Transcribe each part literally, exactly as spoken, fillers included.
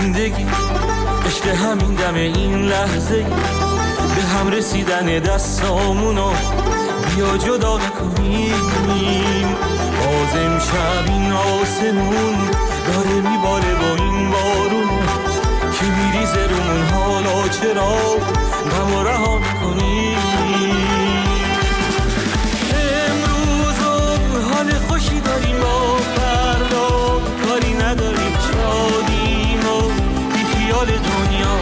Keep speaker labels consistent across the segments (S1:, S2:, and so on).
S1: زندگی عشق همین دم این لحظه، به هم رسیدن دستامونو بیا جدا نکنیم. باز امشب این آسمون داره میباره با این بارون که میریزه رومون، حالا چرا غم و رها میکنیم؟ امروز حال خوشی داریم، با فردا کاری نداریم، شادیم و بی خیال دنیا.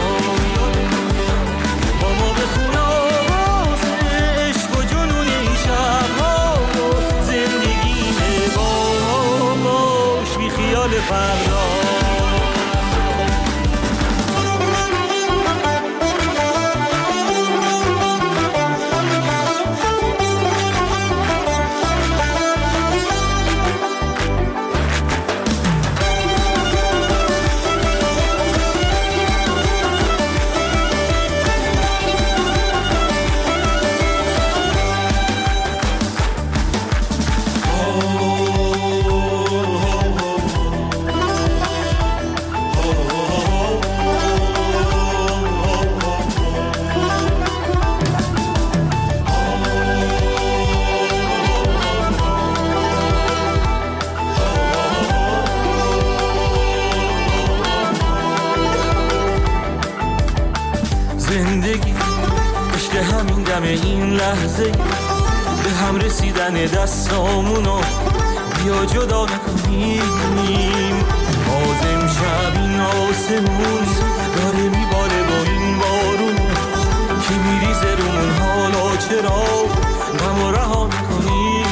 S1: با ما بخون آواز عشق و جنون این شبها و زندگیمه، با باش بی خیال فردا. زندگی عشق همین دم این لحظه، به هم رسیدن دستامونو بیا جدا نکنیم. باز امشب این آسمون داره میباره با این بارون که میریزه رومون، حالا چرا غم و رها میکنیم؟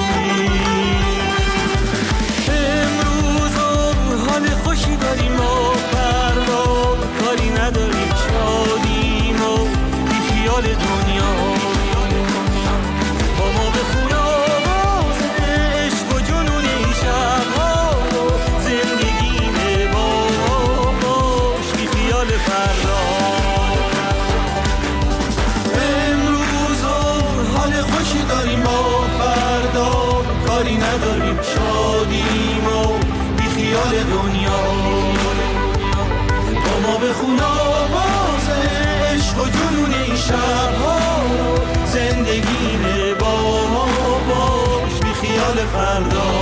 S1: امروز حال خوشی داریم، با فردا کاری نداریم، شادیم و بی خیال دنیا. با ما بخون آواز عشق و جنون این شبها و زندگیمه، با باش بی خیال فردا. امروز حال خوشی داریم، با فردا کاری نداریم، شادیم و بی خیال دنیا. با ما بخون آواز عشق و جنون این شبها زندگیمه، با ما باش بی خیال فردا.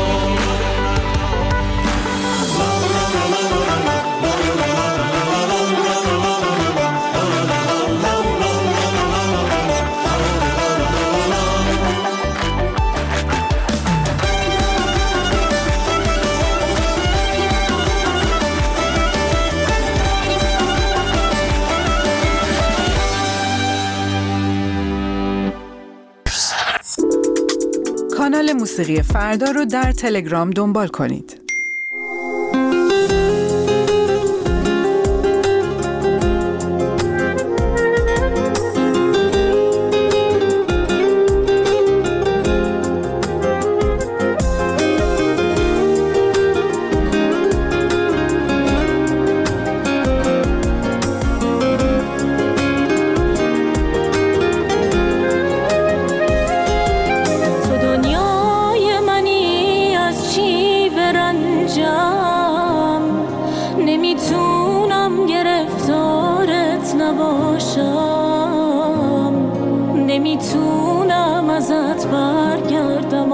S2: کانال موسیقی فردا رو در تلگرام دنبال کنید.
S3: نمیتونم گرفتارت نباشم، نمیتونم ازت برگردم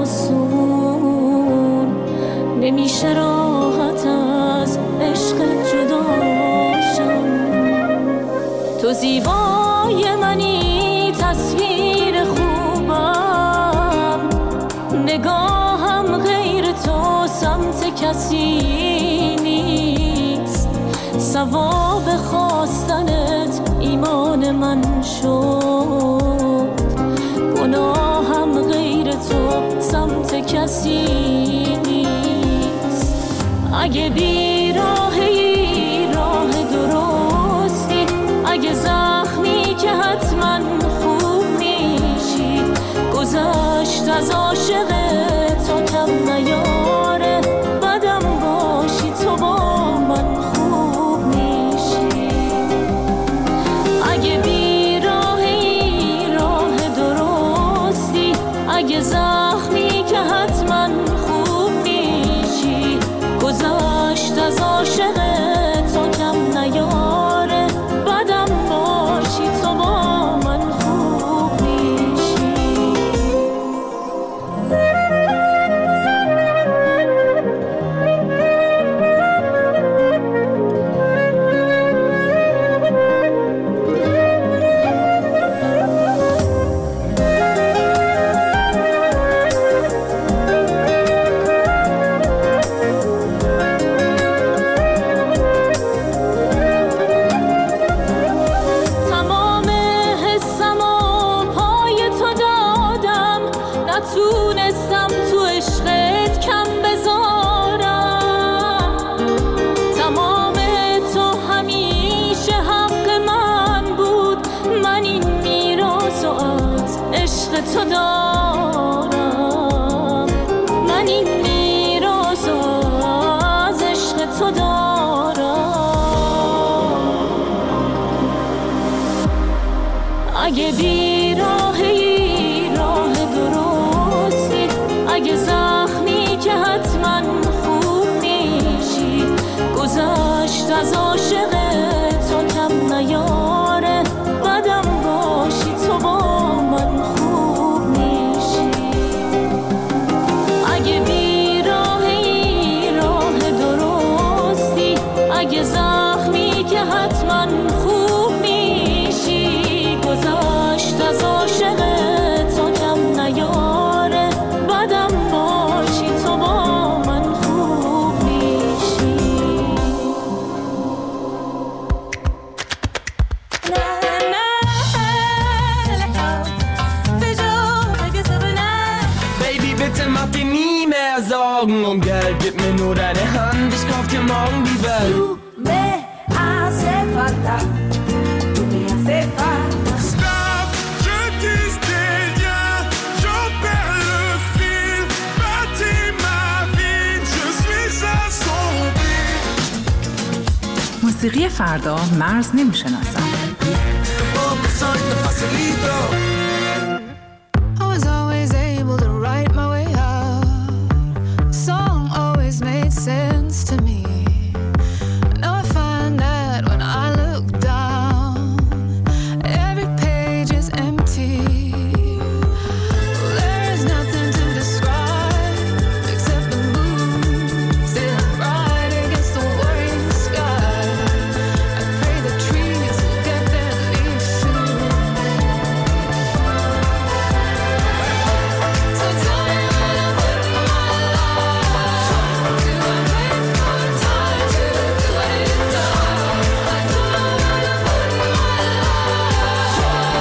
S3: آسون، نمیشه راحت از عشق جداشم. تو زیبای منی، تصویر خوبم، نگاهم غیر تو سمت کسی نیست. ثواب خواستنت ایمان من شد، گناهم غیر تو سمت کسی نیست. اگه بی راهی راه درستی، اگه زخمی که حتما خوب میشی، گذشت از عاشق تا کم نیاره، بدم باشی تو با من خوب میشی. اگه بی راهی راه درستی، اگه زخمی که حتما خوب میشی، گذشت از تو دارم، من این میراث از عشق تو دارم. اگه بیراهی راه درستی، اگه زخمی که حتما خوب میشی، گذشت از عاشق تو کم نیاره، بدم باشی تو با من خوب میشی. اگه بیراهی راه درستی، اگه زخمی که حتما خوب میشی، گذشت از عاشق تو کم نیاره، بدم باشی تو با من خوب میشی.
S1: Baby, bitte mach dir nie mehr Sorgen um Geld, gib mir nur deine Hand, ich kauf dir morgen die Welt.
S4: Tu me hace falta, tu me hace falta.
S5: Stop, je tisse des liens, j'en perds le fil, bâtis ma vie, je suis assombri.
S2: موسیقی فردا مرز نمیشناسد.
S6: I was always able to write my way out. The song always made sense to me. Now I find that when I look down, every page is empty. There is nothing to describe except the moon sailing right against the worrying sky. I pray the trees will get their leaves soon. So tell me when I put my life, do I wait for time to do it now? I don't know when I put my life.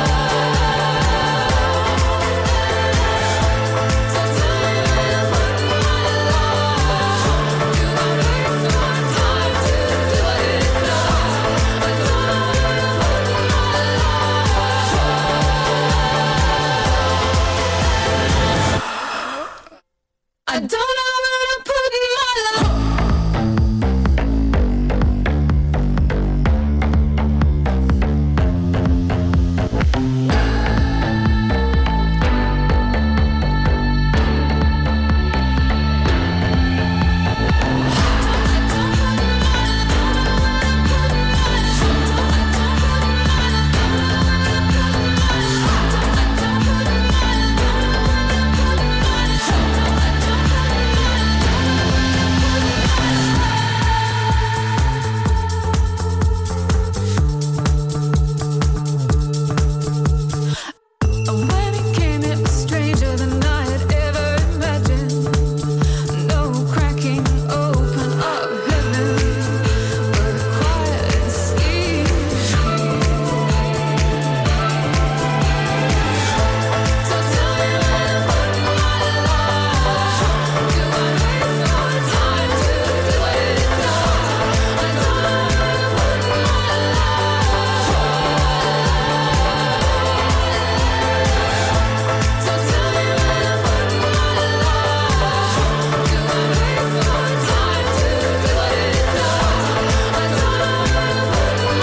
S6: So tell me when I put my life, do I wait for time to do it now? I don't know when I put my life. I don't know when I put my life. When it came, it was stranger than I had ever imagined. No cracking open of heaven, but quiet and sleep. So tell me when I put my life, do I wait for time to do it now? I don't know when I put my life. So tell me when I put my life, do I wait for time to do it now? I don't know when I put my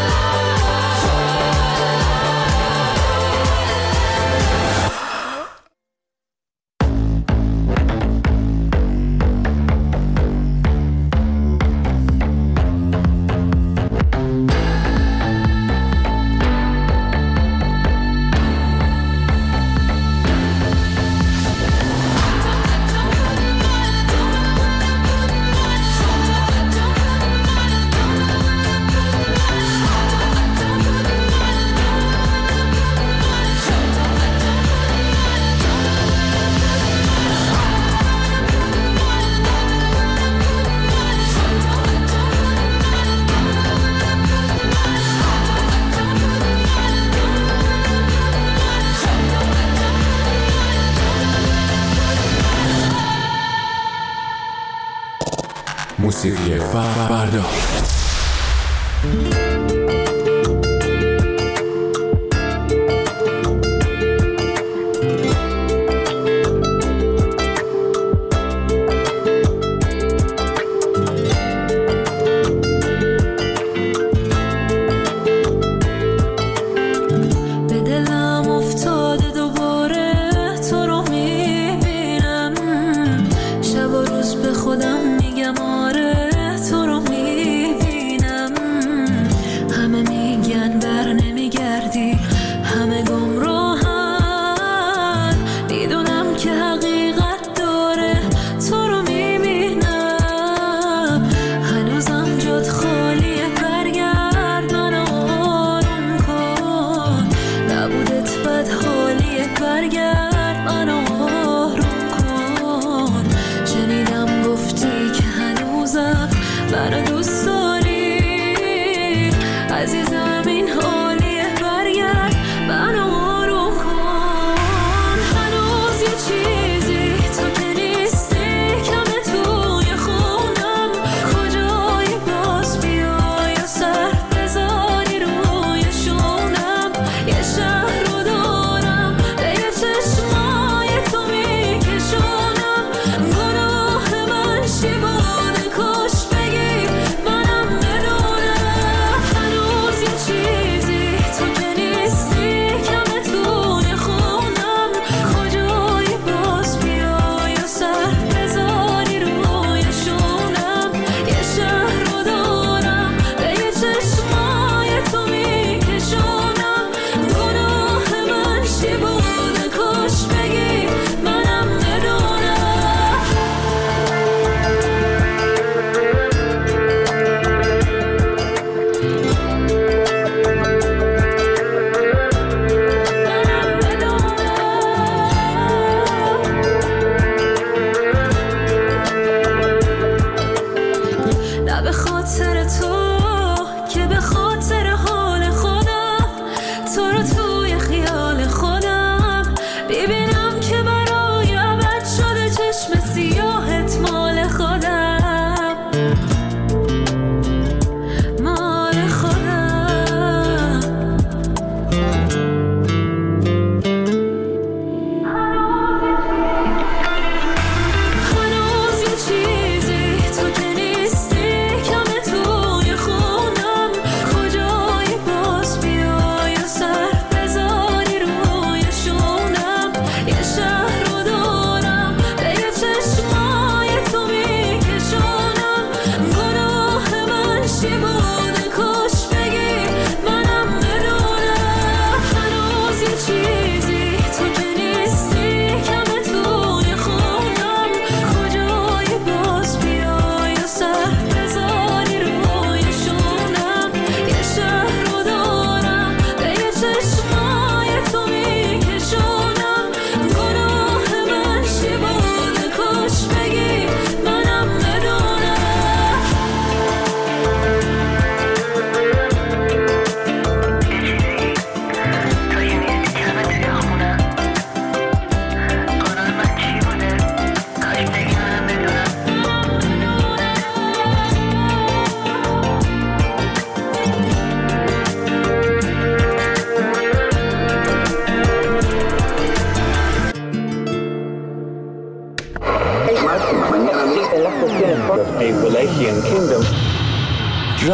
S7: موسیقی فردا.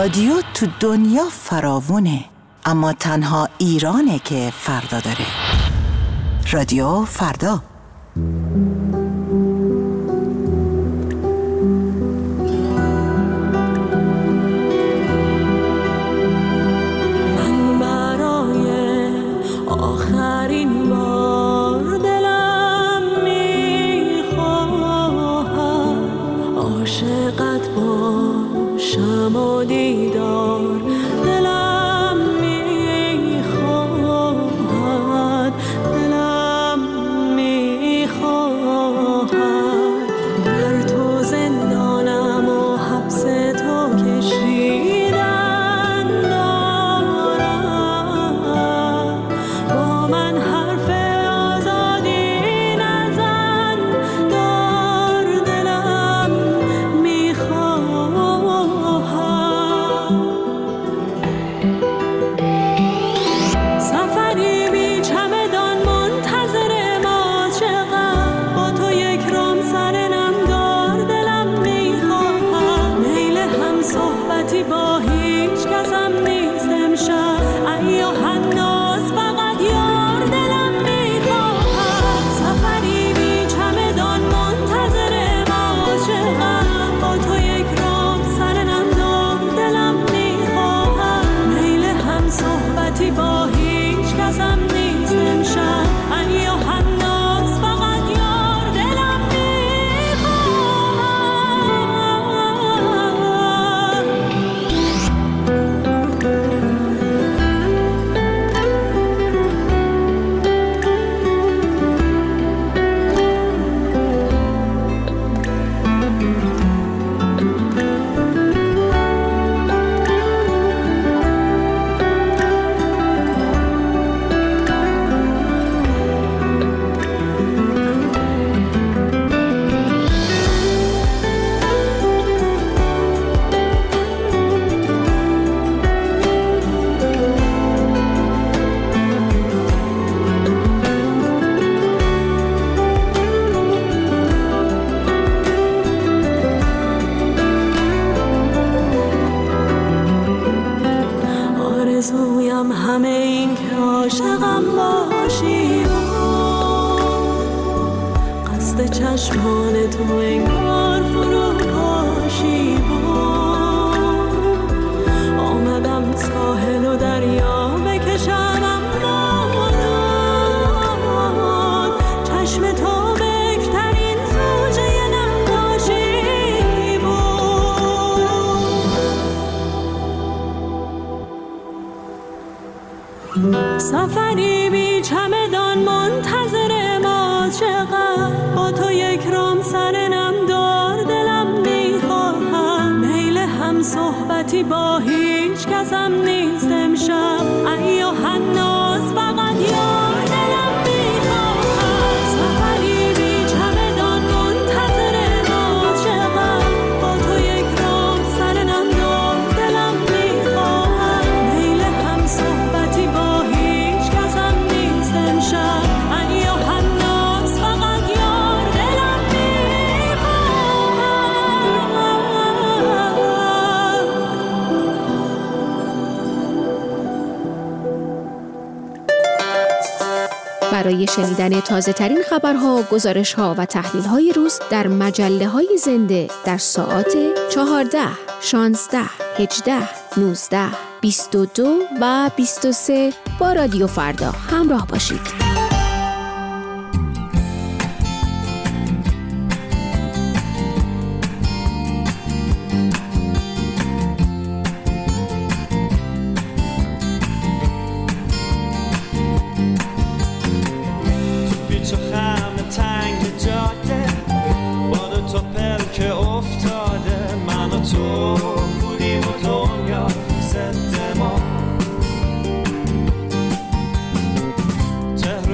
S8: رادیو تو دنیا فراوونه، اما تنها ایرانه که فردا داره. رادیو فردا.
S3: من برای آخرین بار دلم میخواهد عاشقت باشم و دیدار دلم میخواهد دلم میخواهد در تو زندانم و حبس تو کشیدن دارم با من حرف آزادی نزن دار دلم میخواهد سفری بی چمدان منتظر ما چقدر با تو یک رام سر نم دار دلم میخواهد میل هم صحبتی با هیچ کسم نیست امشب ایا هناز فقط یار دلم میخواهد سفری بی چمدان منتظر ما چقدر با تو یک رام سر نم دار دلم میخواهد میل هم صحبتی با هیچ کسم نیست امشب ایا هناز فقط یار دلم آرزویم همه این که عاشقم باشی و قصد چشمان تو انگار فرو پاشی و آمدم ساحل و دریا بکشم امانان چشم تو بکترین زوجه نقاشی بود سفری بی چمدان منتظر ما چقدر با تو یک رام سر نم دار دلم میخواهد میل هم صحبتی با هیچ کسم نیست امشب ایا هناز فقط یار دلم میخواهد سفری بی چمدان منتظر ما چقدر با تو یک رام سر نم دار دلم میخواهد میل هم صحبتی با هیچ کسم نیست امشب ایا هناز فقط یار دلم
S9: برای شنیدن تازه ترین خبرها، گزارش ها و تحلیل های روز در مجله های زنده در ساعات چهارده، شانزده، هجده، نوزده، بیست و دو و بیست و سه با رادیو فردا همراه باشید.
S1: تهران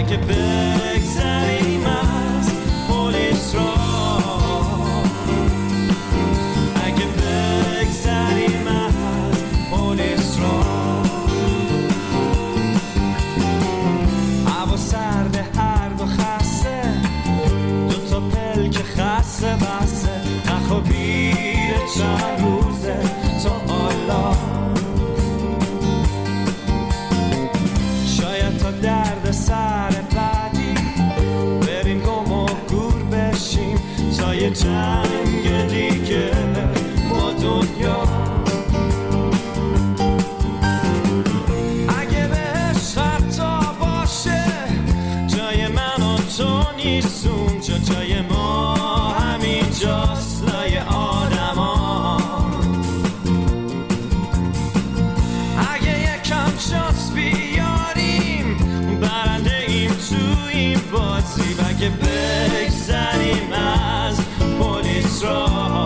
S1: اگه بگذریم از پلیس را، اگه بگذریم از پلیس را. هوا سرده هر دو خسته، دو تا پل که خسته بسته، نخوابیده چند روزه تا حالا. شاید تا درد سر بعدی بریم گم و گور بشیم تا یه جنگ دیگه با دنیا. اگه بهش حتی باشه جای من و تو نیست اونجا، جای ما همین جاست لای آدم ها. اگه یکم شانس بیاریم برنده ایم تو این بازی، اگه بگذریم از پلیس را،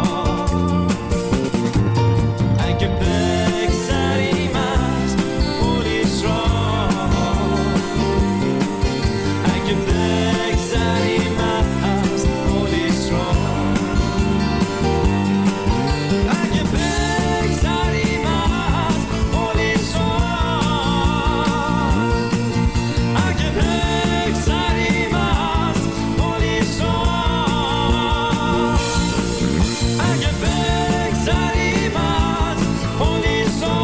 S1: اگه بگذریم از پلیس را، اگه بگذریم از پلیس را، اگه بگذریم از پلیس را، اگه بگذریم از پلیس را، اگه بگذریم از پلیس را،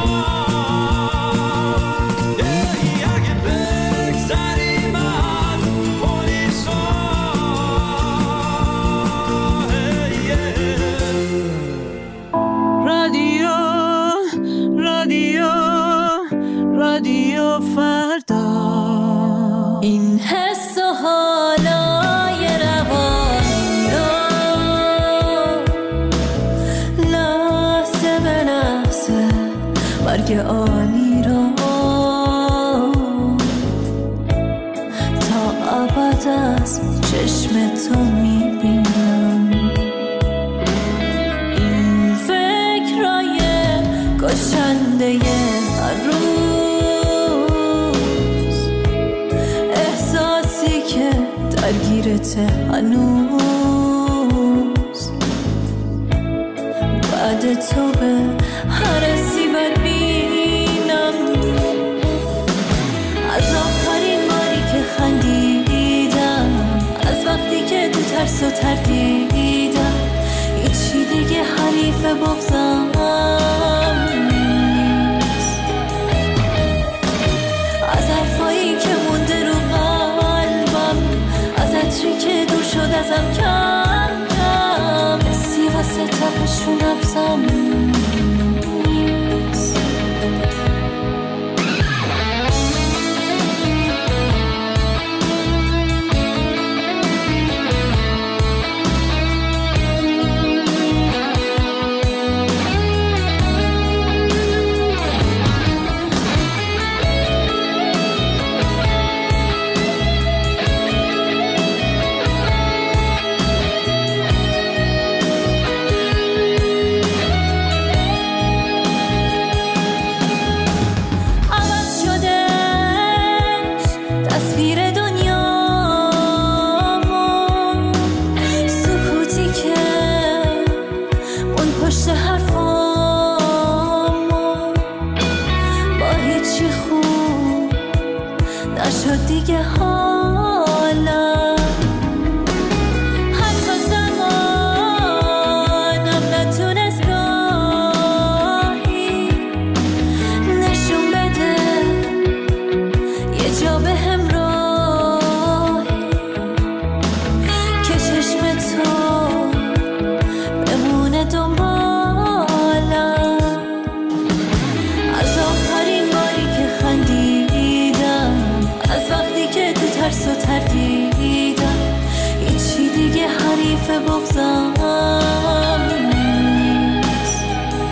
S1: اگه بگذریم از پلیس را.
S3: رادیو رادیو رادیو فردا، این حس و حالای روانی رو لحظه به لحظه مرگ آنی رو تا ابد از چشم تو میبینم. این فکرای کشنده هر روز، احساسی که درگیرته هنوز، بعد تو به هر سیبت بینم. از آخرین باری که خندیدم، از وقتی که تو ترس و تردیدم، هیچی دیگه حریف بغضم نیست. از حرفایی که مونده رو قلبم، از عطری که دور شد ازم کم کم، حسی واسه تپش رو نبضم نیست. بغضم نیست.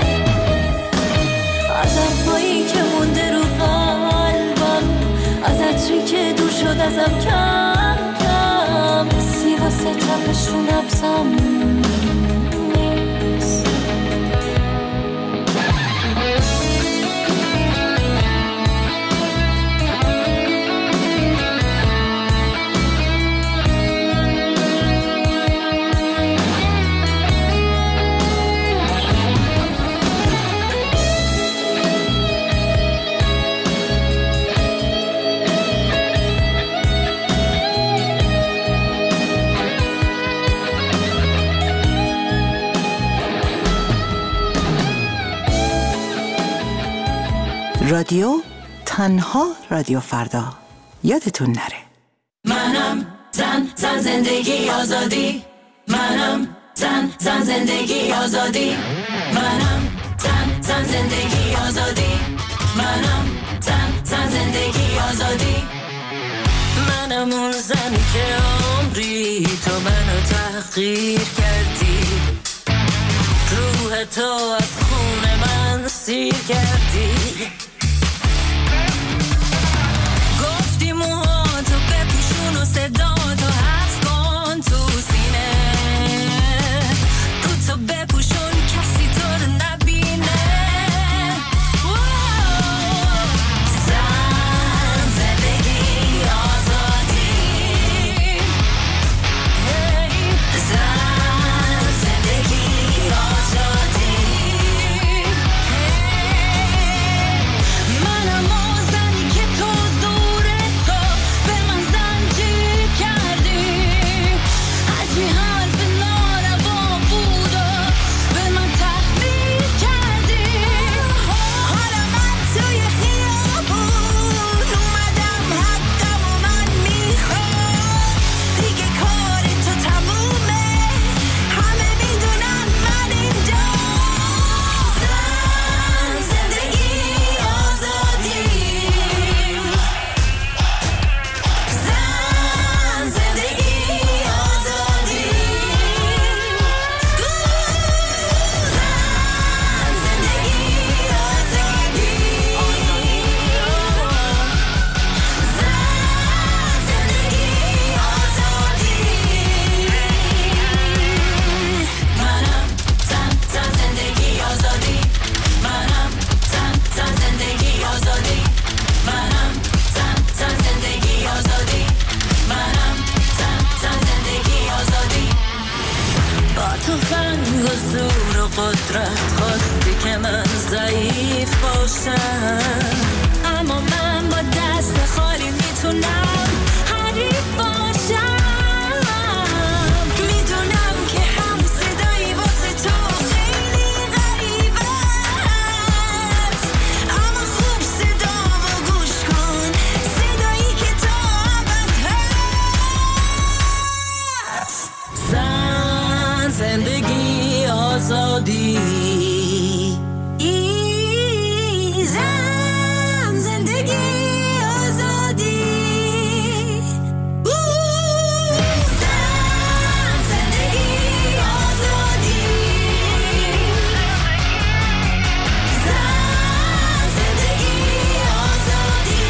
S3: از حرفایی که مونده رو قلبم، از عطری که دور شد ازم کم کم، حسی واسه تپش رو نبضم نیست.
S8: رادیو تنها رادیو فردا. یادتون نره.
S10: منم زن زن زندگی آزادی، منم زن زن زندگی آزادی، منم زن زن زندگی آزادی، منم زن زن زندگی آزادی.
S1: منم اون زنی که عمری تو منو تحقیر کردی، روح تو از خون من سیر کردی. گفتی موهاتو بپوشون و صداتو حفظ کن تو سینه، رو تو بپوشون کسی تو رو نبینه. زن زندگی آزادی، زن زندگی آزادی. منم اون زنی که تو زور تو به من زنجیر کردی، هرچی حرف ناروا بود و به من تحمیل کردی. حالا من توی خیابون اومدم حقم و من میخوام، دیگه کار تو تمومه، همه میدونن من اینجا. زن زندگی آزادی، زن زندگی آزادی، زن زندگی آزادی، زن زندگی آزادی. منم زن زن زندگی آزادی، منم زن زن زندگی آزادی، منم زن زن زندگی آزادی، منم زن زن زندگی آزادی. با تو فنگ و زور و قدرت خواستی که من ضعیف باشم، اما من با دست خالی میتونم حریف باشم. میدونم که هم صدایی واسه تو خیلی غریبه است، اما خوب صدامو گوش کن، صدایی که تو ابد هست. زن زندگی آزادی، ای زن زندگی آزادی، او زن زندگی آزادی، زن زندگی آزادی.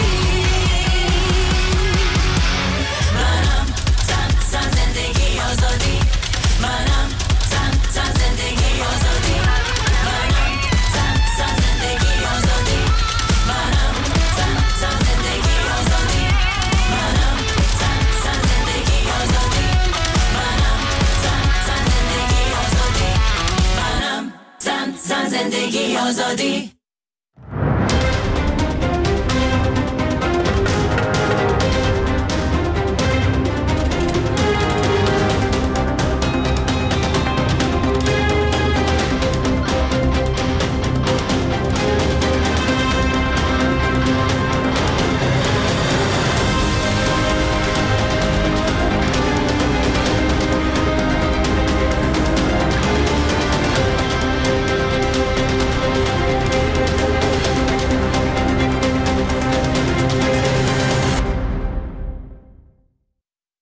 S1: منم زن زن زندگی آزادی، منم زن زن زندگی آزادی، منم زن زن زندگی آزادی، منم زن زن زندگی آزادی، منم زن زن زندگی آزادی، منم زن زن زندگی آزادی، منم زن زن زندگی آزادی.